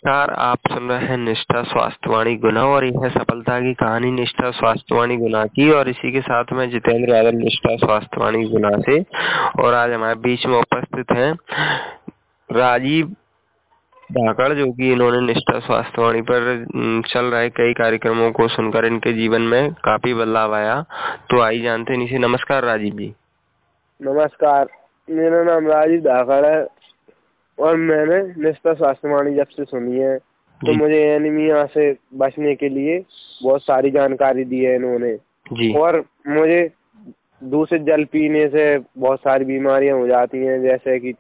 नमस्कार, आप सुन रहे हैं निष्ठा स्वास्थ्यवाणी गुना और यह है सफलता की कहानी निष्ठा स्वास्थ्यवाणी गुना की। और इसी के साथ में जितेंद्र यादव निष्ठा स्वास्थ्यवाणी गुना से। और आज हमारे बीच में उपस्थित हैं राजीव धाकड़, जो कि इन्होंने निष्ठा स्वास्थ्यवाणी पर चल रहे कई कार्यक्रमों को सुनकर इनके जीवन में काफी बदलाव आया। तो आइए जानते हैं इनसे। नमस्कार राजीव जी। नमस्कार, मेरा नाम राजीव धाकड़ है और मैंने निष्ठा स्वास्थ्यवाणी जब से सुनी है तो मुझे एनीमिया से बचने के लिए बहुत सारी जानकारी दी है इन्होंने जी। और मुझे दूषित जल पीने से बहुत सारी बीमारियां हो जाती हैं, जैसे कि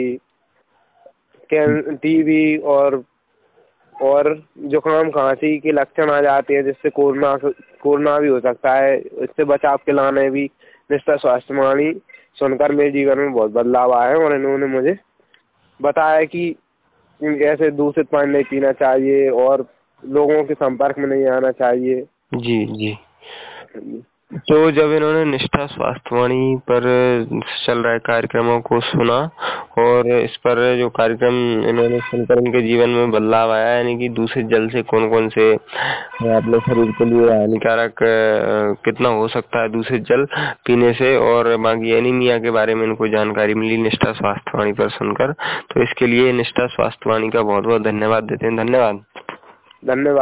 टीबी और जुकाम खांसी के लक्षण आ जाते हैं, जिससे कोरोना भी हो सकता है। इससे बचाव के लाने भी निष्ठा स्वास्थ्यवाणी सुनकर मेरे जीवन में बहुत बदलाव आया है और इन्होंने मुझे बताया कि ऐसे दूषित पानी नहीं पीना चाहिए और लोगों के संपर्क में नहीं आना चाहिए। जी जी। तो जब इन्होंने निष्ठा स्वास्थ्यवाणी पर चल रहे कार्यक्रमों को सुना और इस पर जो कार्यक्रम इन्होंने सुनकर इनके जीवन में बदलाव आया, यानी कि दूषित जल से कौन कौन से अपने शरीर के लिए हानिकारक कितना हो सकता है दूषित जल पीने से, और बाकी एनीमिया के बारे में इनको जानकारी मिली निष्ठा स्वास्थ्यवाणी पर सुनकर। तो इसके लिए निष्ठा स्वास्थ्यवाणी का बहुत बहुत धन्यवाद देते हैं। धन्यवाद।